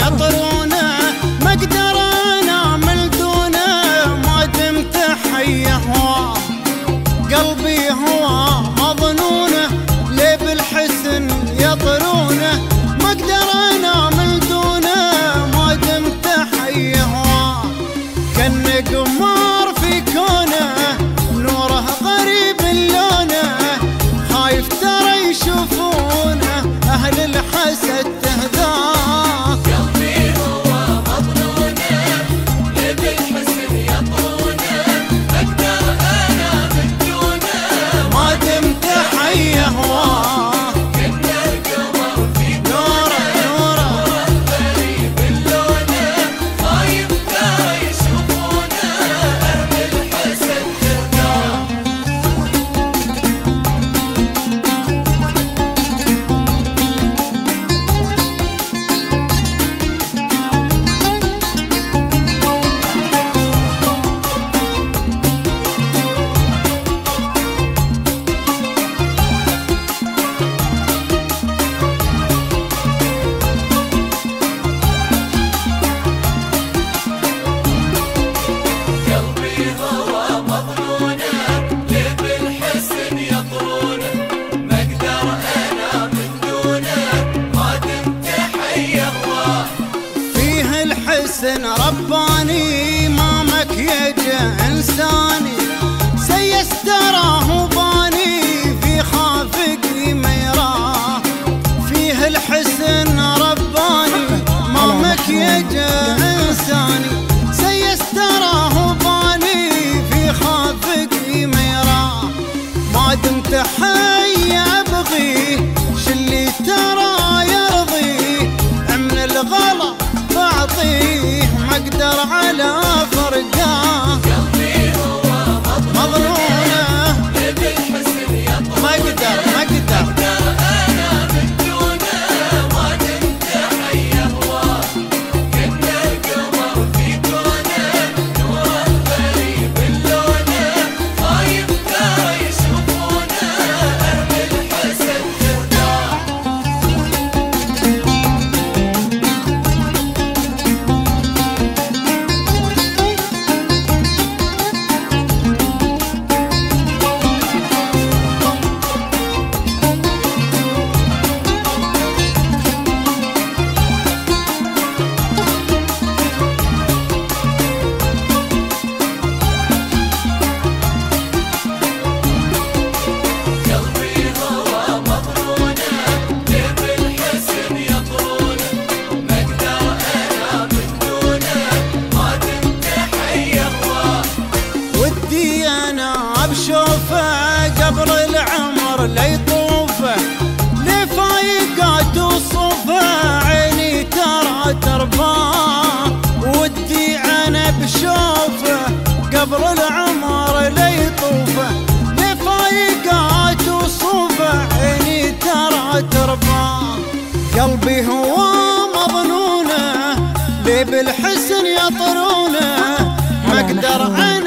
يطرونه، ما اقدر انا اعمل دونه، ما دمت حي هواه قلبي هواه مظنونه، ليه بالحسن يطرونه، ما اقدر انا اعمل دونه، ما دمت حي هواه كان قمر في كونه، نوره غريب لونه، خايف ترى يشوفونه اهل الحسد تهداه. قلبي هو مظنونه، ليه بالحسن يطرونه، ما اقدر انا من دونه، ما دمت حي هواه كنا القمر في نوره نوره غريب اللونه، خايف ترى يشوفونه اهل الحسد تهداه. قلبي هو مظنونه، ليه بالحسن يطرونه، ما اقدر انا من دونه، ما دمت حي هواه. فيه الحسن رباني، ما مكيجه انساني، سيستراه باني في خافقي ما يراه. فيه الحسن رباني، ما مكيجه انساني، سيستراه باني في خافقي ما يراه. ما دمت حي ابغي شلي ترى يرضي، من الغلا بعطيه ما اقدر على فرقاه. قلبي هو مظنونه ليه بالحسن يطرونه، ما اقدر اقدر انا من دونه، ما دمت حي هواه كنا القمر في كونه، نوره غريب اللونه، خايف ترى يشوفونه اهل الحسد تهداه. قلبي هو مظنونه، ليه بالحسن يطرونه، ما اقدر انا من دونه، ما دمت حي هواه. ودي انا بشوفه قبل العمر لا يطوفه، لفايقات وصوفه عيني ترى ترباه. ودي انا بشوفه قبل العمر لا يطوفه، لفايقات وصوفه عيني ترى ترباه. قلبي هو مظنونه، ليه بالحسن يطرونه، ما اقدر